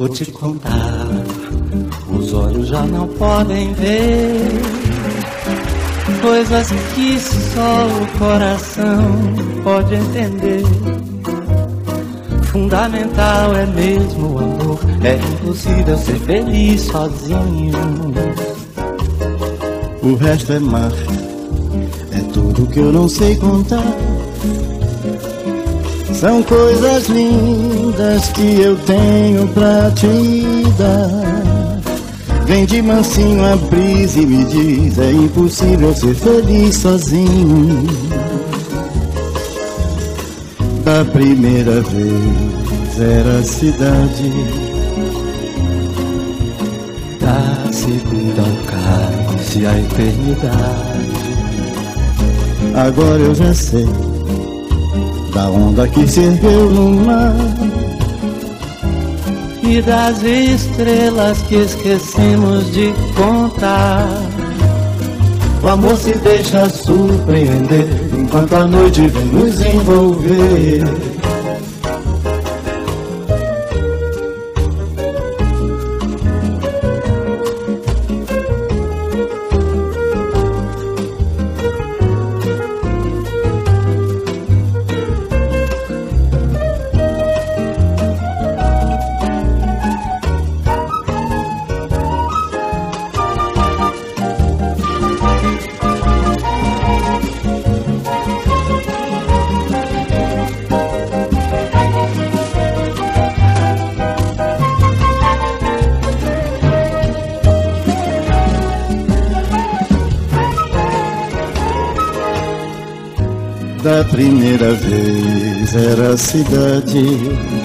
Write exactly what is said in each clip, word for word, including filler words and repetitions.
Vou te contar, os olhos já não podem ver coisas que só o coração pode entender. Fundamental é mesmo o amor, é impossível ser feliz sozinho. O resto é mar, é tudo que eu não sei contar. São coisas lindas que eu tenho pra te dar. Vem de mansinho a brisa e me diz, é impossível ser feliz sozinho. Da primeira vez era a cidade, da segunda o cais e a eternidade. Agora eu já sei da onda que se ergueu no mar e das estrelas que esquecemos de contar. O amor se deixa surpreender enquanto a noite vem nos envolver. Da primeira vez era a cidade,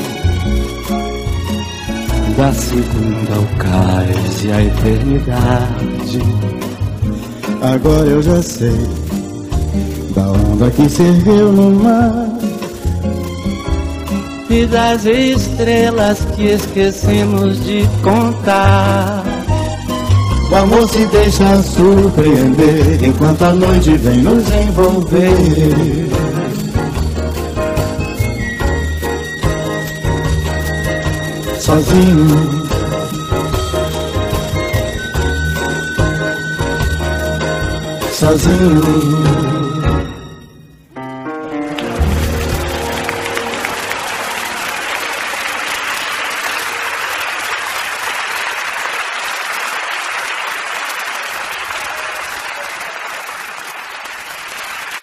da segunda o cais e a eternidade. Agora eu já sei da onda que se ergueu no mar e das estrelas que esquecemos de contar. O amor se deixa surpreender enquanto a noite vem nos envolver. Sozinho, sozinho.